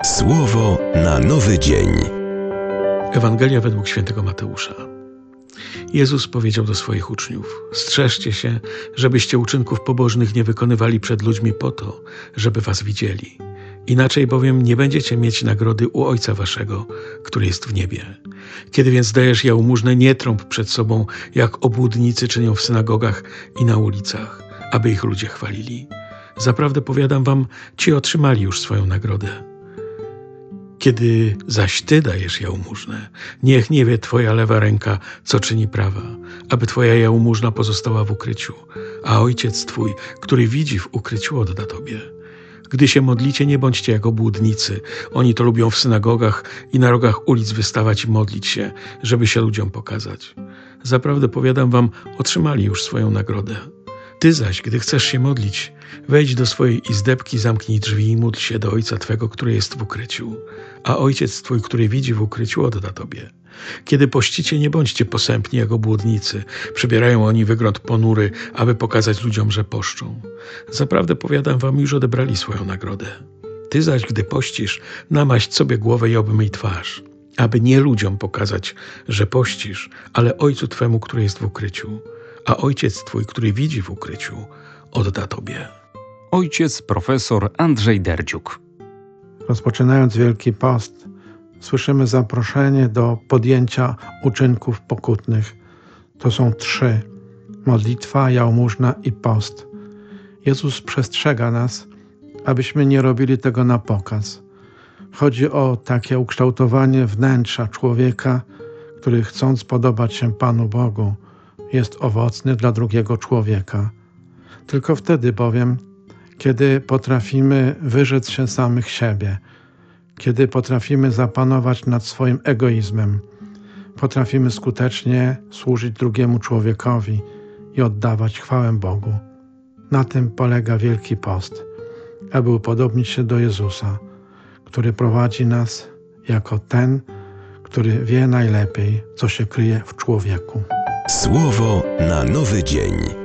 Słowo na nowy dzień. Ewangelia według świętego Mateusza. Jezus powiedział do swoich uczniów: strzeżcie się, żebyście uczynków pobożnych nie wykonywali przed ludźmi po to, żeby was widzieli. Inaczej bowiem nie będziecie mieć nagrody u Ojca waszego, który jest w niebie. Kiedy więc dajesz jałmużnę, nie trąb przed sobą, jak obłudnicy czynią w synagogach i na ulicach, aby ich ludzie chwalili. Zaprawdę powiadam wam, ci otrzymali już swoją nagrodę. Kiedy zaś ty dajesz jałmużnę, niech nie wie twoja lewa ręka, co czyni prawa, aby twoja jałmużna pozostała w ukryciu, a Ojciec twój, który widzi w ukryciu, odda tobie. Gdy się modlicie, nie bądźcie jak obłudnicy. Oni to lubią w synagogach i na rogach ulic wystawać i modlić się, żeby się ludziom pokazać. Zaprawdę powiadam wam, otrzymali już swoją nagrodę. Ty zaś, gdy chcesz się modlić, wejdź do swojej izdebki, zamknij drzwi i módl się do Ojca twego, który jest w ukryciu, a Ojciec twój, który widzi w ukryciu, odda tobie. Kiedy pościcie, nie bądźcie posępni jak obłudnicy. Przybierają oni wygląd ponury, aby pokazać ludziom, że poszczą. Zaprawdę powiadam wam, już odebrali swoją nagrodę. Ty zaś, gdy pościsz, namaść sobie głowę i obmyj twarz, aby nie ludziom pokazać, że pościsz, ale Ojcu twemu, który jest w ukryciu, a Ojciec twój, który widzi w ukryciu, odda tobie. Ojciec profesor Andrzej Derdziuk. Rozpoczynając Wielki Post, słyszymy zaproszenie do podjęcia uczynków pokutnych. To są 3: modlitwa, jałmużna i post. Jezus przestrzega nas, abyśmy nie robili tego na pokaz. Chodzi o takie ukształtowanie wnętrza człowieka, który, chcąc podobać się Panu Bogu, jest owocny dla drugiego człowieka. Tylko wtedy bowiem, kiedy potrafimy wyrzec się samych siebie, kiedy potrafimy zapanować nad swoim egoizmem, potrafimy skutecznie służyć drugiemu człowiekowi i oddawać chwałę Bogu. Na tym polega Wielki Post, aby upodobnić się do Jezusa, który prowadzi nas jako ten, który wie najlepiej, co się kryje w człowieku. Słowo na nowy dzień.